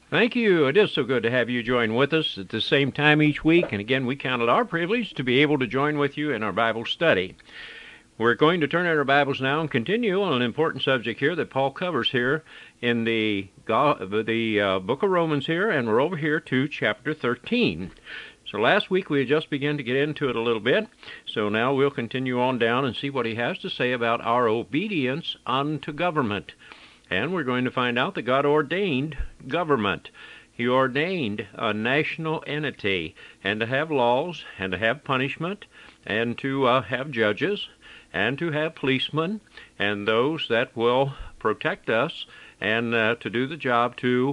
Thank you. It is so good to have you join with us at the same time each week. And again, we count it our privilege to be able to join with you in our Bible study. We're going to turn in our Bibles now and continue on an important subject here that Paul covers here in the book of Romans here, and we're over here to chapter 13. So last week we had just begun to get into it a little bit, so now we'll continue on down and see what he has to say about our obedience unto government. And we're going to find out that God ordained government. He ordained a national entity, and to have laws, and to have punishment, and to have judges, and to have policemen, and those that will protect us, and to do the job to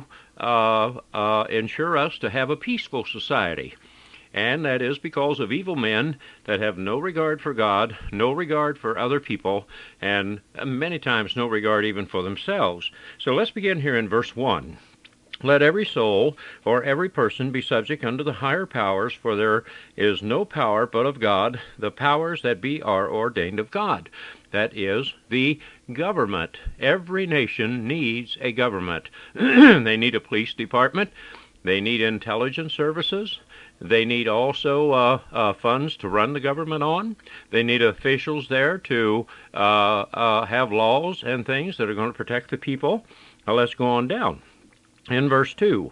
ensure us to have a peaceful society. And that is because of evil men that have no regard for God, no regard for other people, and many times no regard even for themselves. So let's begin here in verse 1. Let every soul or every person be subject unto the higher powers, for there is no power but of God. The powers that be are ordained of God. That is the government. Every nation needs a government. They need a police department. They need intelligence services. They need also funds to run the government on. They need officials there to have laws and things that are going to protect the people. Now let's go on down. In verse 2,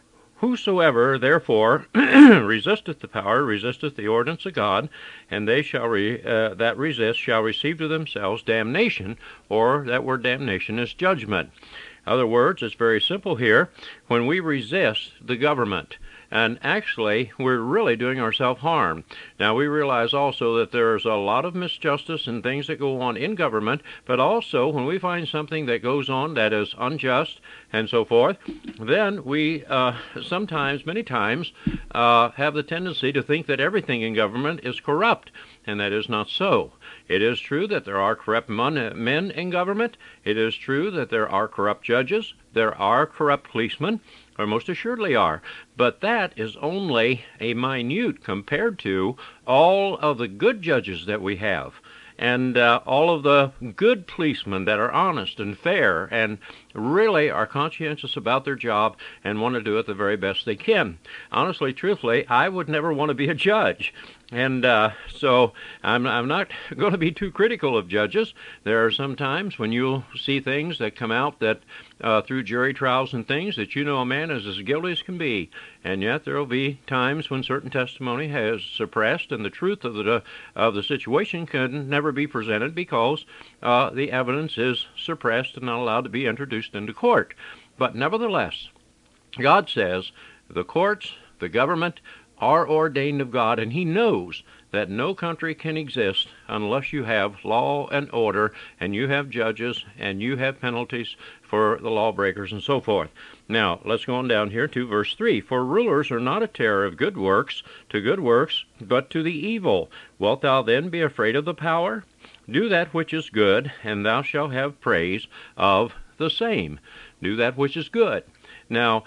whosoever therefore resisteth the power, resisteth the ordinance of God, and they shall that resist shall receive to themselves damnation, or that word damnation is judgment. In other words, it's very simple here. When we resist the government, and actually, we're really doing ourselves harm. Now, we realize also that there's a lot of misjustice and things that go on in government, but also when we find something that goes on that is unjust and so forth, then we sometimes, many times, have the tendency to think that everything in government is corrupt, and that is not so. It is true that there are corrupt men in government. It is true that there are corrupt judges. There are corrupt policemen, or most assuredly are. But that is only a minute compared to all of the good judges that we have, and all of the good policemen that are honest and fair and really are conscientious about their job and want to do it the very best they can. Honestly, truthfully, I would never want to be a judge. And so I'm not going to be too critical of judges. There are some times when you'll see things that come out that through jury trials and things that you know a man is as guilty as can be. And yet there will be times when certain testimony has suppressed and the truth of the situation can never be presented because the evidence is suppressed and not allowed to be introduced into court. But nevertheless, God says the courts, the government, are ordained of God, and He knows that no country can exist unless you have law and order, and you have judges, and you have penalties for the lawbreakers, and so forth. Now, let's go on down here to verse 3. For rulers are not a terror of good works to good works, but to the evil. Wilt thou then be afraid of the power? Do that which is good, and thou shalt have praise of the same. Do that which is good. Now,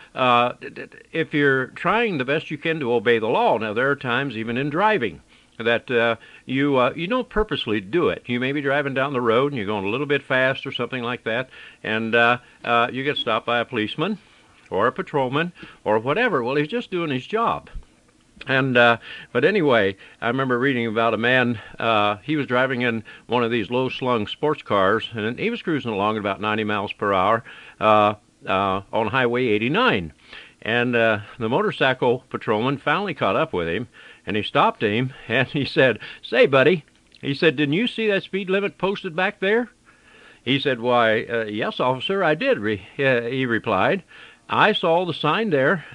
if you're trying the best you can to obey the law, now there are times even in driving that you don't purposely do it. You may be driving down the road and you're going a little bit fast or something like that, and you get stopped by a policeman or a patrolman or whatever. Well, he's just doing his job. And but anyway, I remember reading about a man. He was driving in one of these low-slung sports cars, and he was cruising along at about 90 miles per hour. On Highway 89. And the motorcycle patrolman finally caught up with him, and he stopped him, and he said, "Say, buddy," he said, "didn't you see that speed limit posted back there?" He said, "Why, yes, officer, I did," he replied. "I saw the sign there,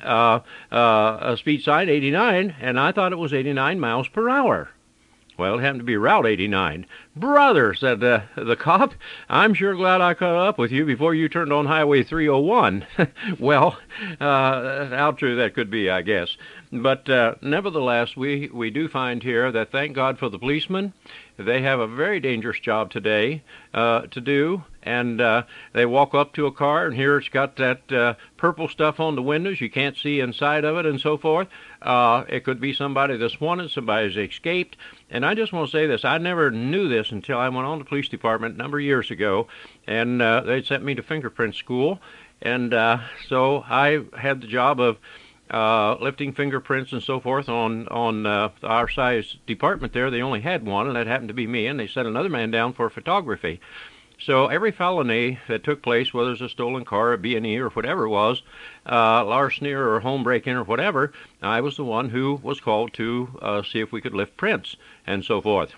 a speed sign, 89, and I thought it was 89 miles per hour. Well, it happened to be Route 89. "Brother," said the cop, "I'm sure glad I caught up with you before you turned on Highway 301. Well, how true that could be, I guess. But nevertheless, we do find here that thank God for the policemen. They have a very dangerous job today to do, and they walk up to a car, and here it's got that purple stuff on the windows. You can't see inside of it and so forth. It could be somebody that's wanted, somebody's escaped. And I just want to say this. I never knew this until I went on to the police department a number of years ago, and they sent me to fingerprint school. And so I had the job of lifting fingerprints and so forth on our size department there. They only had one, and that happened to be me, and they sent another man down for photography. So every felony that took place, whether it's a stolen car, a B&E, or whatever it was, larceny or home break-in or whatever, I was the one who was called to see if we could lift prints and so forth.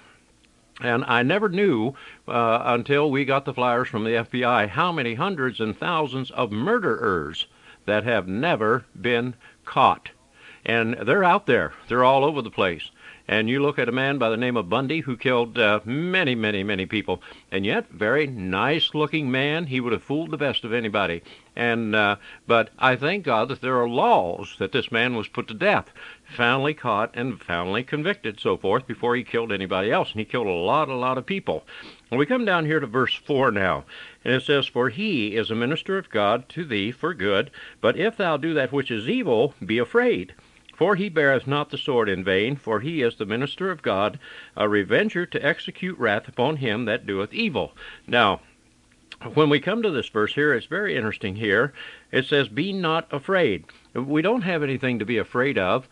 And I never knew until we got the flyers from the FBI how many hundreds and thousands of murderers that have never been caught. And they're out there. They're all over the place. And you look at a man by the name of Bundy who killed many, many, many people, and yet very nice-looking man. He would have fooled the best of anybody. And but I thank God that there are laws that this man was put to death, finally caught and finally convicted, so forth, before he killed anybody else. And he killed a lot of people. And we come down here to verse 4 now, and it says, "For he is a minister of God to thee for good, but if thou do that which is evil, be afraid. For he beareth not the sword in vain, for he is the minister of God, a revenger to execute wrath upon him that doeth evil." Now, when we come to this verse here, it's very interesting here. It says, "Be not afraid." We don't have anything to be afraid of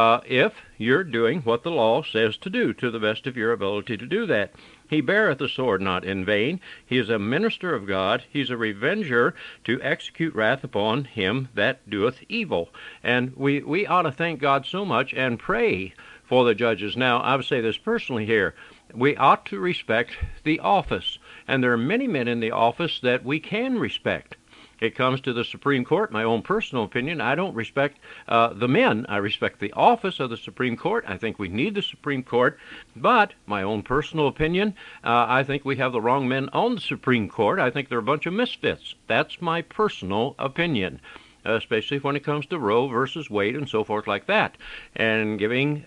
if you're doing what the law says to do, to the best of your ability to do that. He beareth the sword not in vain. He is a minister of God. He's a revenger to execute wrath upon him that doeth evil. And we ought to thank God so much and pray for the judges. Now, I would say this personally here. We ought to respect the office. And there are many men in the office that we can respect. It comes to the Supreme Court, my own personal opinion, I don't respect the men. I respect the office of the Supreme Court. I think we need the Supreme Court. But my own personal opinion, I think we have the wrong men on the Supreme Court. I think they're a bunch of misfits. That's my personal opinion, especially when it comes to Roe versus Wade and so forth like that, and giving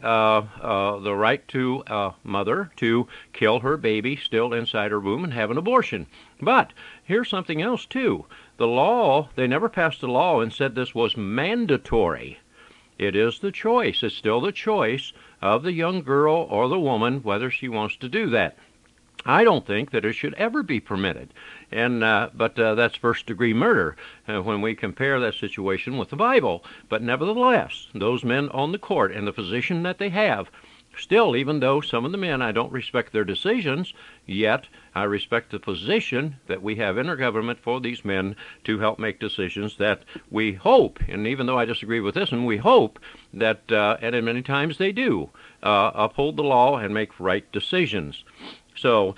the right to a mother to kill her baby still inside her womb and have an abortion. But here's something else, too. The law, they never passed a law and said this was mandatory. It is the choice. It's still the choice of the young girl or the woman whether she wants to do that. I don't think that it should ever be permitted, and but that's first-degree murder when we compare that situation with the Bible. But nevertheless, those men on the court and the position that they have, still, even though some of the men I don't respect their decisions, yet I respect the position that we have in our government for these men to help make decisions that we hope, and even though I disagree with this, and we hope that, and many times they do, uphold the law and make right decisions. So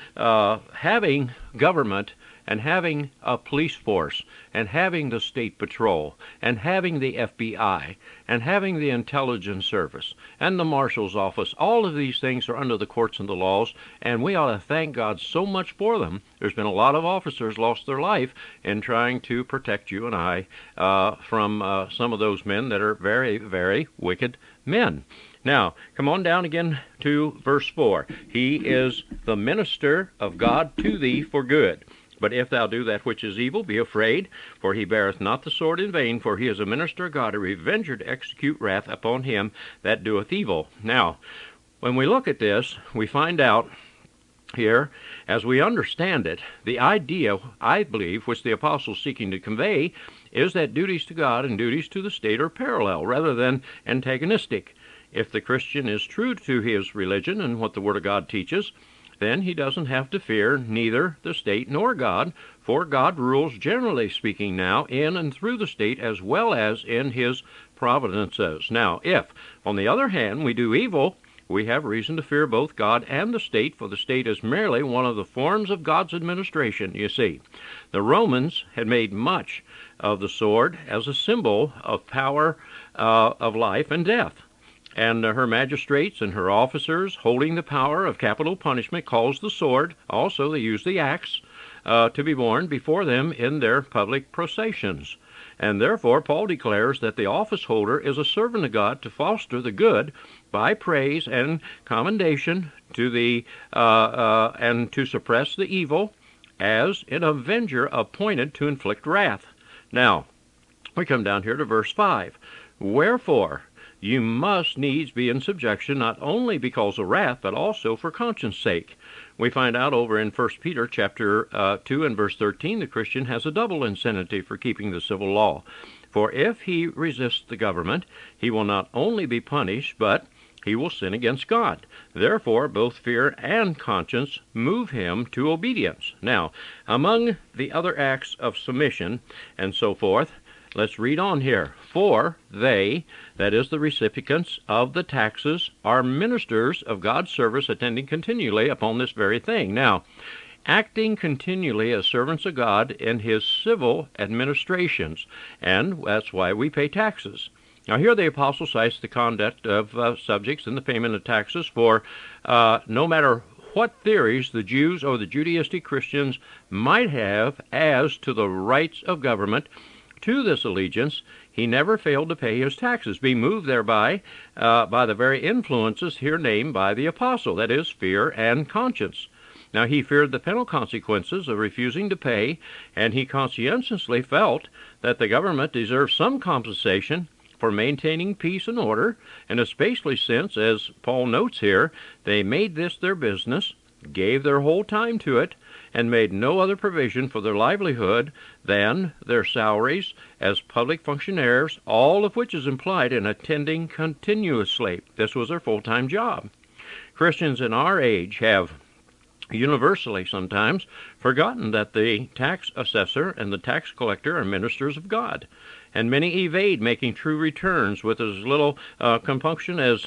having government and having a police force and having the State Patrol and having the FBI and having the Intelligence Service and the Marshal's Office, all of these things are under the courts and the laws, and we ought to thank God so much for them. There's been a lot of officers lost their life in trying to protect you and I from some of those men that are very, very wicked men. Now, come on down again to verse 4. He is the minister of God to thee for good. But if thou do that which is evil, be afraid, for he beareth not the sword in vain, for he is a minister of God, a revenger to execute wrath upon him that doeth evil. Now, when we look at this, we find out here, as we understand it, the idea, I believe, which the apostle is seeking to convey, is that duties to God and duties to the state are parallel rather than antagonistic. If the Christian is true to his religion and what the Word of God teaches, then he doesn't have to fear neither the state nor God, for God rules, generally speaking now, in and through the state as well as in his providences. Now, if, on the other hand, we do evil, we have reason to fear both God and the state, for the state is merely one of the forms of God's administration, you see. The Romans had made much of the sword as a symbol of power of life and death. And her magistrates and her officers holding the power of capital punishment caused the sword, also they used the axe, to be borne before them in their public processions. And therefore Paul declares that the office holder is a servant of God to foster the good by praise and commendation to the and to suppress the evil, as an avenger appointed to inflict wrath. Now, we come down here to verse 5. Wherefore you must needs be in subjection, not only because of wrath, but also for conscience sake. we find out over in 1 Peter chapter 2 and verse 13, the Christian has a double incentive for keeping the civil law. For if he resists the government, he will not only be punished, but he will sin against God. Therefore, both fear and conscience move him to obedience. Now, among the other acts of submission and so forth, let's read on here. For they, that is the recipients of the taxes, are ministers of God's service, attending continually upon this very thing. Now, acting continually as servants of God in his civil administrations, and that's why we pay taxes. Now here the apostle cites the conduct of subjects in the payment of taxes, for no matter what theories the Jews or the Judaistic Christians might have as to the rights of government, to this allegiance he never failed to pay his taxes, being moved thereby by the very influences here named by the apostle, that is, fear and conscience. Now he feared the penal consequences of refusing to pay, and he conscientiously felt that the government deserved some compensation for maintaining peace and order, and especially since, as Paul notes here, they made this their business, gave their whole time to it, and made no other provision for their livelihood than their salaries as public functionaries, all of which is implied in attending continuously. This was their full-time job. Christians in our age have universally sometimes forgotten that the tax assessor and the tax collector are ministers of God, and many evade making true returns with as little compunction as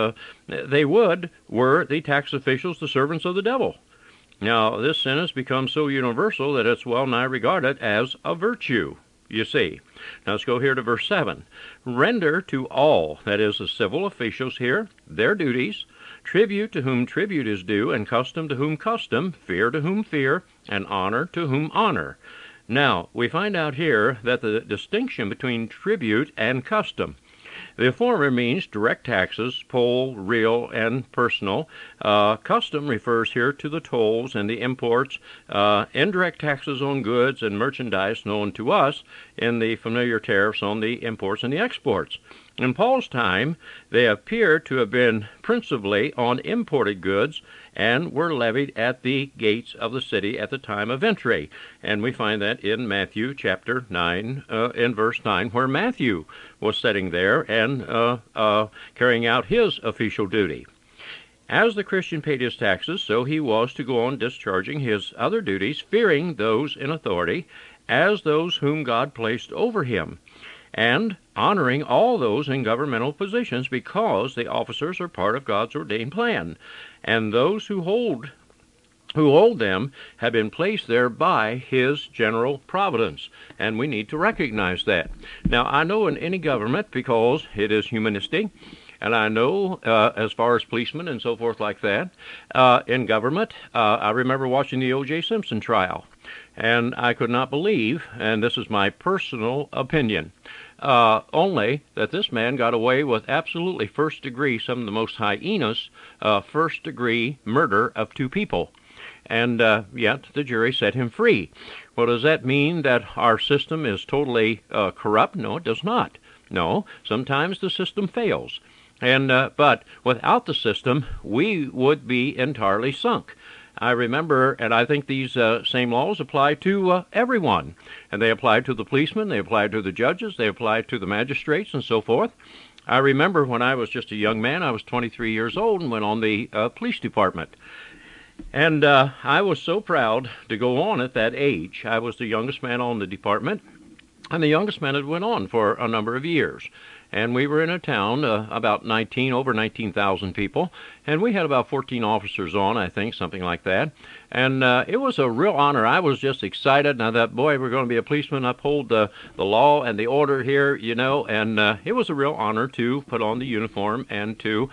they would were the tax officials the servants of the devil. Now, this sin has become so universal that it's well nigh regarded as a virtue, you see. Now, let's go here to verse 7. Render to all, that is, the civil officials here, their duties, tribute to whom tribute is due, and custom to whom custom, fear to whom fear, and honor to whom honor. Now, we find out here that the distinction between tribute and custom. The former means direct taxes, poll, real, and personal. Custom refers here to the tolls and the imports, indirect taxes on goods and merchandise known to us in the familiar tariffs on the imports and the exports. In Paul's time, they appear to have been principally on imported goods and were levied at the gates of the city at the time of entry. And we find that in Matthew chapter 9, in verse 9, where Matthew was sitting there and carrying out his official duty. As the Christian paid his taxes, so he was to go on discharging his other duties, fearing those in authority as those whom God placed over him, and honoring all those in governmental positions, because the officers are part of God's ordained plan, and those who hold them have been placed there by his general providence, and we need to recognize that. Now, I know in any government, because it is humanistic, and I know as far as policemen and so forth like that, in government, I remember watching the O.J. Simpson trial, and I could not believe, and this is my personal opinion, only that this man got away with absolutely first-degree, some of the most heinous first-degree murder of two people. And yet the jury set him free. Well, does that mean that our system is totally corrupt? No, it does not. No, sometimes the system fails. And but without the system, we would be entirely sunk. I remember, and I think these same laws apply to everyone. And they apply to the policemen, they apply to the judges, they apply to the magistrates, and so forth. I remember when I was just a young man, I was 23 years old and went on the police department. And I was so proud to go on at that age. I was the youngest man on the department, and the youngest man had went on for a number of years. And we were in a town, about over 19,000 people, and we had about 14 officers on, I think, something like that. And it was a real honor. I was just excited, and I thought, boy, we're going to be a policeman, uphold the law and the order here, you know. And it was a real honor to put on the uniform and to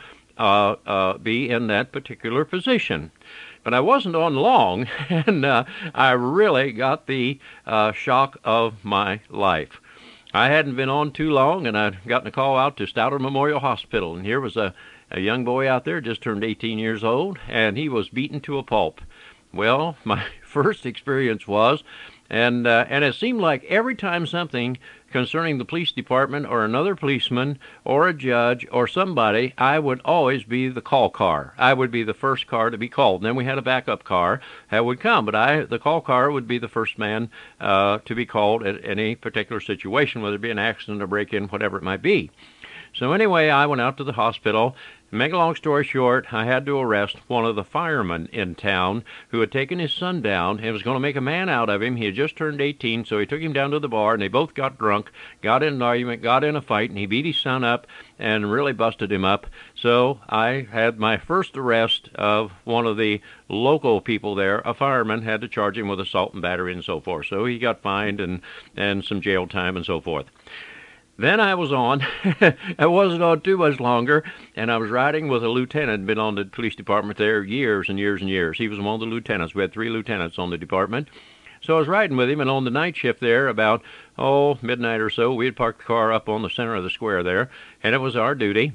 be in that particular position. But I wasn't on long, and I really got the shock of my life. I hadn't been on too long, and I'd gotten a call out to Stouter Memorial Hospital, and here was a young boy out there, just turned 18 years old, and he was beaten to a pulp. Well, my first experience was, and it seemed like every time something concerning the police department or another policeman or a judge or somebody, I would always be the call car. I would be the first car to be called. And then we had a backup car that would come, but the call car would be the first man to be called at any particular situation, whether it be an accident, a break-in, whatever it might be. So anyway, I went out to the hospital. Make a long story short, I had to arrest one of the firemen in town who had taken his son down and was going to make a man out of him. He had just turned 18, so he took him down to the bar, and they both got drunk, got in an argument, got in a fight, and he beat his son up and really busted him up. So I had my first arrest of one of the local people there. A fireman had to charge him with assault and battery and so forth. So he got fined and some jail time and so forth. Then I was on, I wasn't on too much longer, and I was riding with a lieutenant, been on the police department there years and years and years. He was one of the lieutenants. We had 3 lieutenants on the department. So I was riding with him, and on the night shift there, about, midnight or so, we had parked the car up on the center of the square there, and it was our duty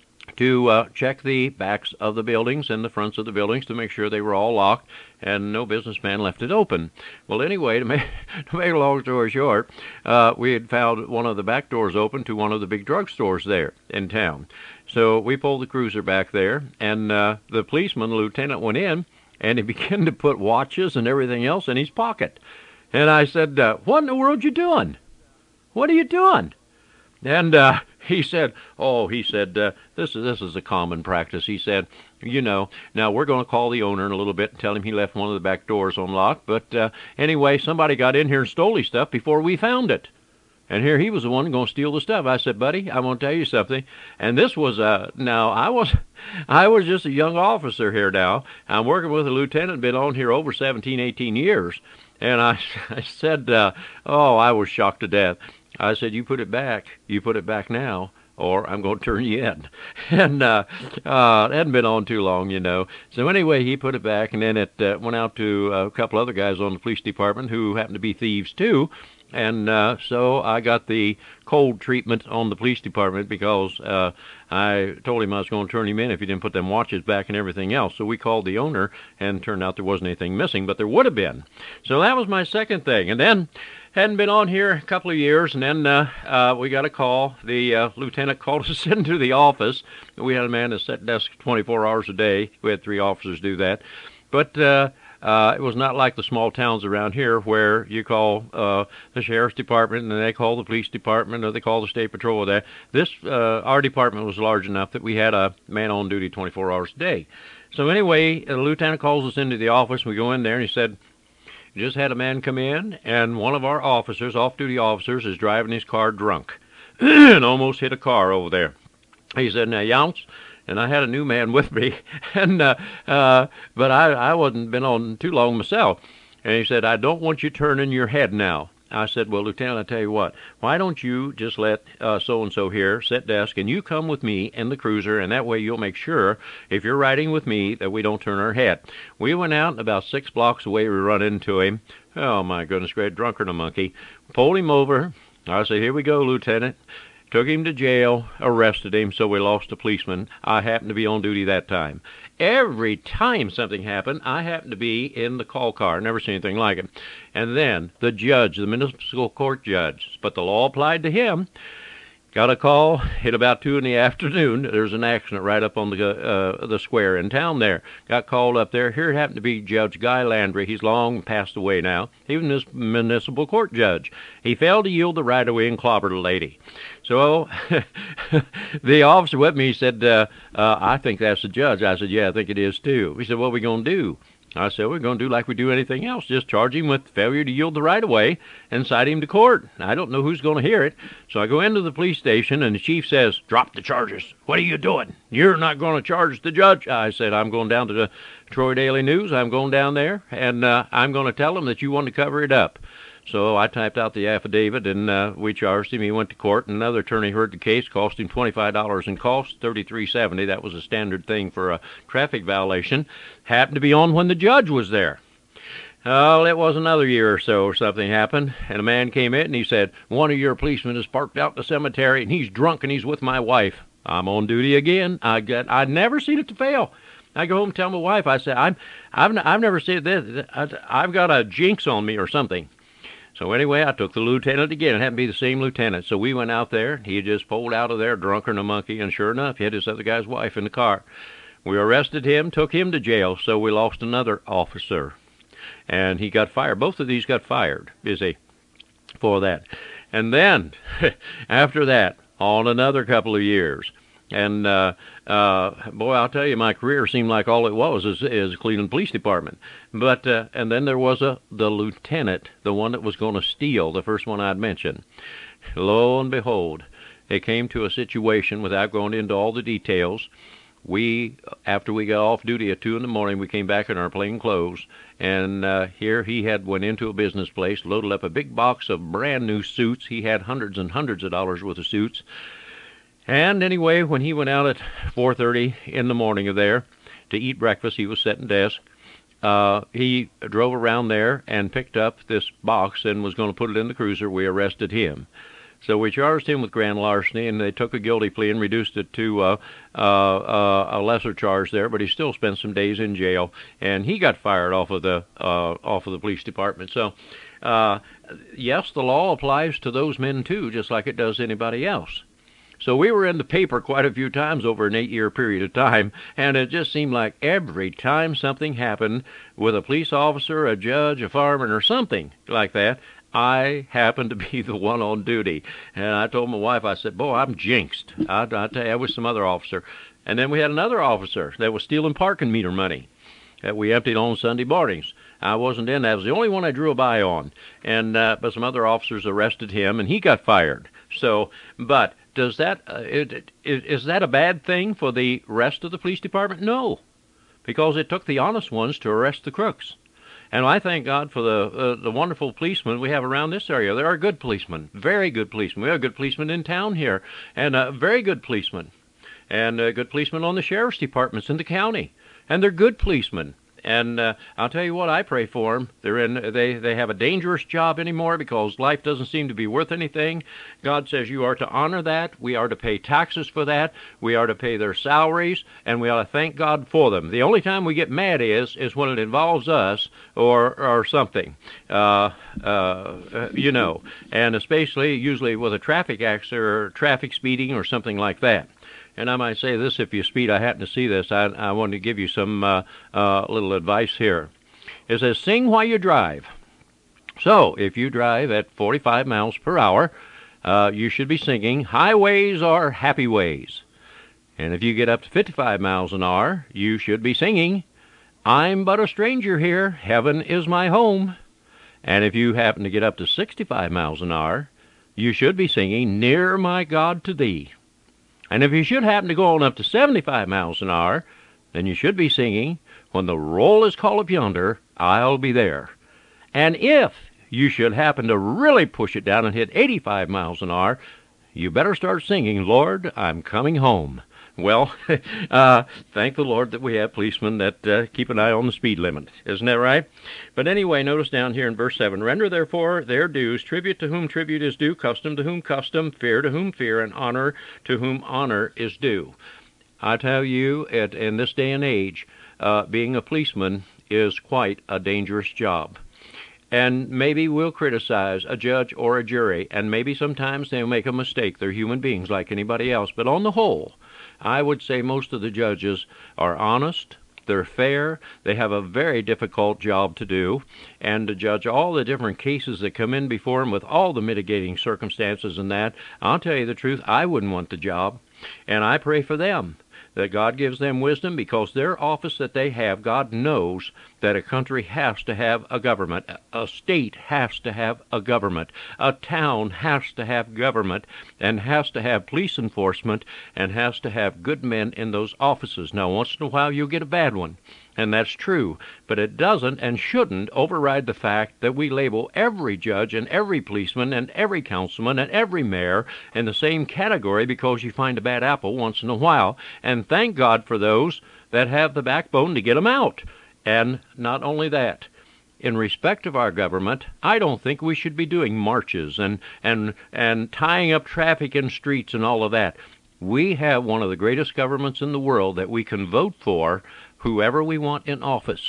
to check the backs of the buildings and the fronts of the buildings to make sure they were all locked and no businessman left it open. Well, anyway, to make a long story short, we had found one of the back doors open to one of the big drugstores there in town. So we pulled the cruiser back there, and the policeman, the lieutenant, went in, and he began to put watches and everything else in his pocket. And I said, what in the world you doing? What are you doing? And he said, this is a common practice. He said, now we're going to call the owner in a little bit and tell him he left one of the back doors unlocked. But anyway, somebody got in here and stole his stuff before we found it. And here he was the one going to steal the stuff. I said, buddy, I want to tell you something. And this was, now I was just a young officer here now. I'm working with a lieutenant, been on here over 17, 18 years. And I said, I was shocked to death. I said, you put it back now, or I'm going to turn you in. And it hadn't been on too long, So anyway, he put it back, and then it went out to a couple other guys on the police department who happened to be thieves too. And so I got the cold treatment on the police department because I told him I was going to turn him in if he didn't put them watches back and everything else. So we called the owner, and turned out there wasn't anything missing, but there would have been. So that was my second thing. And then hadn't been on here a couple of years, and then we got a call. The lieutenant called us into the office. We had a man that sat desk 24 hours a day. We had 3 officers do that. But it was not like the small towns around here where you call the sheriff's department and then they call the police department or they call the state patrol or that. Our department was large enough that we had a man on duty 24 hours a day. So anyway, the lieutenant calls us into the office. We go in there, and he said, just had a man come in, and one of our officers, off-duty officers, is driving his car drunk and almost hit a car over there. He said, now, Younce, and I had a new man with me, and but I wasn't been on too long myself. And he said, I don't want you turning your head now. I said, well, Lieutenant, I tell you what, why don't you just let so-and-so here sit desk, and you come with me in the cruiser, and that way you'll make sure, if you're riding with me, that we don't turn our head. We went out, and about 6 blocks away, we run into him. Oh, my goodness, great drunker than a monkey. Pulled him over. I said, here we go, Lieutenant. Took him to jail, arrested him, so we lost a policeman. I happened to be on duty that time. Every time something happened, I happened to be in the call car. Never seen anything like it. And then the judge, the municipal court judge, but the law applied to him, got a call at about 2 in the afternoon. There's an accident right up on the square in town there. Got called up there. Here it happened to be Judge Guy Landry. He's long passed away now. He was this municipal court judge. He failed to yield the right-of-way and clobbered a lady. So the officer with me said, I think that's the judge. I said, yeah, I think it is too. He said, what are we going to do? I said, we're going to do like we do anything else, just charge him with failure to yield the right-of-way and cite him to court. I don't know who's going to hear it. So I go into the police station, and the chief says, drop the charges. What are you doing? You're not going to charge the judge. I said, I'm going down to the Troy Daily News. I'm going down there, and I'm going to tell them that you want to cover it up. So I typed out the affidavit, and we charged him. He went to court, and another attorney heard the case, cost him $25 in costs, $33.70. That was a standard thing for a traffic violation. Happened to be on when the judge was there. Well, it was another year or so something happened, and a man came in, and he said, one of your policemen is parked out in the cemetery, and he's drunk, and he's with my wife. I'm on duty again. I'd never seen it to fail. I go home and tell my wife, I said, I've never seen this. I've got a jinx on me or something. So anyway, I took the lieutenant again. It happened to be the same lieutenant. So we went out there. He had just pulled out of there drunker than a monkey, and sure enough, he had this other guy's wife in the car. We arrested him, took him to jail, so we lost another officer. And he got fired. Both of these got fired, for that. And then, after that, on another couple of years, and boy, I'll tell you, my career seemed like all it was is Cleveland Police Department. But and then there was the lieutenant, the one that was going to steal, the first one I'd mentioned. Lo and behold, it came to a situation, without going into all the details. After we got off duty at 2 in the morning, we came back in our plain clothes, and here he had went into a business place, loaded up a big box of brand new suits. He had hundreds and hundreds of dollars worth of suits. And anyway, when he went out at 4:30 in the morning of there to eat breakfast, he was setting desk. He drove around there and picked up this box and was going to put it in the cruiser. We arrested him. So we charged him with grand larceny, and they took a guilty plea and reduced it to a lesser charge there. But he still spent some days in jail, and he got fired off of the police department. So, yes, the law applies to those men too, just like it does anybody else. So we were in the paper quite a few times over an 8-year period of time, and it just seemed like every time something happened with a police officer, a judge, a fireman, or something like that, I happened to be the one on duty. And I told my wife, I said, boy, I'm jinxed. I tell you, I was some other officer. And then we had another officer that was stealing parking meter money that we emptied on Sunday mornings. I wasn't in that. I was the only one I drew a by on. And but some other officers arrested him, and he got fired. So, but does that is that a bad thing for the rest of the police department? No, because it took the honest ones to arrest the crooks. And I thank God for the wonderful policemen we have around this area. There are good policemen, very good policemen. We have good policemen in town here, and very good policemen, and good policemen on the sheriff's departments in the county, and they're good policemen. And I'll tell you what, I pray for them. They have a dangerous job anymore because life doesn't seem to be worth anything. God says you are to honor that. We are to pay taxes for that. We are to pay their salaries, and we ought to thank God for them. The only time we get mad is when it involves us or something, you know, and especially usually with a traffic accident or traffic speeding or something like that. And I might say this, if you speed, I happen to see this, I want to give you some little advice here. It says, sing while you drive. So, if you drive at 45 miles per hour, you should be singing, highways are happy ways. And if you get up to 55 miles an hour, you should be singing, I'm but a stranger here, heaven is my home. And if you happen to get up to 65 miles an hour, you should be singing, near my God to thee. And if you should happen to go on up to 75 miles an hour, then you should be singing, when the roll is called up yonder, I'll be there. And if you should happen to really push it down and hit 85 miles an hour, you better start singing, Lord, I'm coming home. Well, thank the Lord that we have policemen that keep an eye on the speed limit. Isn't that right? But anyway, notice down here in verse 7, render therefore their dues, tribute to whom tribute is due, custom to whom custom, fear to whom fear, and honor to whom honor is due. I tell you, in this day and age, being a policeman is quite a dangerous job. And maybe we'll criticize a judge or a jury, and maybe sometimes they'll make a mistake. They're human beings like anybody else. But on the whole, I would say most of the judges are honest, they're fair, they have a very difficult job to do, and to judge all the different cases that come in before them with all the mitigating circumstances and that, I'll tell you the truth, I wouldn't want the job. And I pray for them, that God gives them wisdom, because their office that they have, God knows that a country has to have a government, a state has to have a government, a town has to have government, and has to have police enforcement, and has to have good men in those offices. Now, once in a while you'll get a bad one, and that's true, but it doesn't and shouldn't override the fact that we label every judge and every policeman and every councilman and every mayor in the same category because you find a bad apple once in a while, and thank God for those that have the backbone to get them out. And not only that, in respect of our government, I don't think we should be doing marches and tying up traffic in streets and all of that. We have one of the greatest governments in the world that we can vote for whoever we want in office.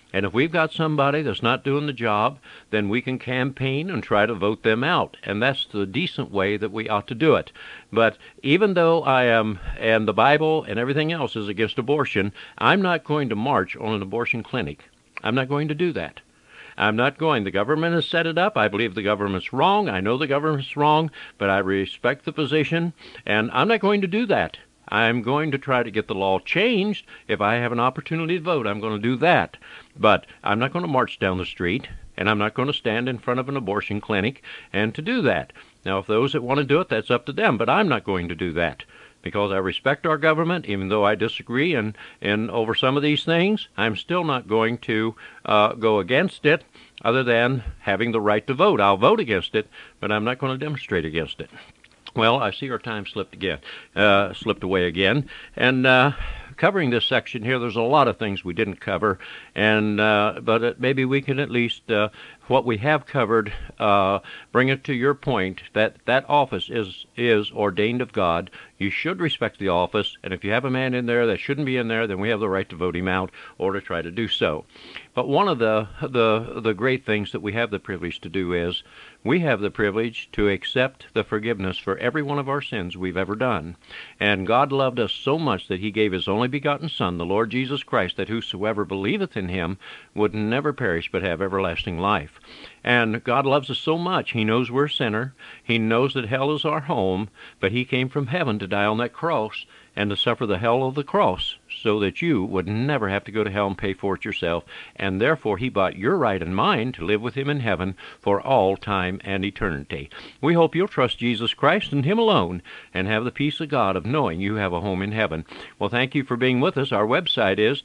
And if we've got somebody that's not doing the job, then we can campaign and try to vote them out. And that's the decent way that we ought to do it. But even though I am, and the Bible and everything else is against abortion, I'm not going to march on an abortion clinic. I'm not going to do that. I'm not going. The government has set it up. I believe the government's wrong. I know the government's wrong, but I respect the position, and I'm not going to do that. I'm going to try to get the law changed. If I have an opportunity to vote, I'm going to do that. But I'm not going to march down the street, and I'm not going to stand in front of an abortion clinic and to do that. Now, if those that want to do it, that's up to them, but I'm not going to do that. Because I respect our government, even though I disagree and over some of these things, I'm still not going to go against it other than having the right to vote. I'll vote against it, but I'm not going to demonstrate against it. Well, I see our time slipped away again, and covering this section here, there's a lot of things we didn't cover, and but maybe we can at least what we have covered bring it to your point that that office is ordained of God. You should respect the office, and if you have a man in there that shouldn't be in there, then we have the right to vote him out or to try to do so. But one of the great things that we have the privilege to do is we have the privilege to accept the forgiveness for every one of our sins we've ever done. And God loved us so much that he gave his only begotten Son, the Lord Jesus Christ, that whosoever believeth in him would never perish but have everlasting life. And God loves us so much, he knows we're a sinner. He knows that hell is our home, but he came from heaven to die on that cross and to suffer the hell of the cross so that you would never have to go to hell and pay for it yourself. And therefore he bought your right and mine to live with him in heaven for all time and eternity. We hope you'll trust Jesus Christ and him alone and have the peace of God of knowing you have a home in heaven. Well, thank you for being with us. Our website is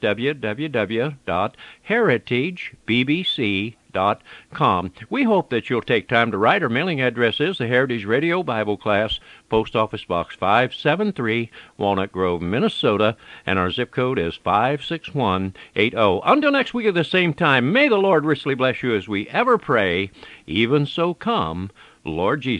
www.heritagebbc.com. We hope that you'll take time to write. Our mailing address is the Heritage Radio Bible Class, Post Office Box 573, Walnut Grove, Minnesota, and our zip code is 56180. Until next week at the same time, may the Lord richly bless you as we ever pray. Even so come, Lord Jesus.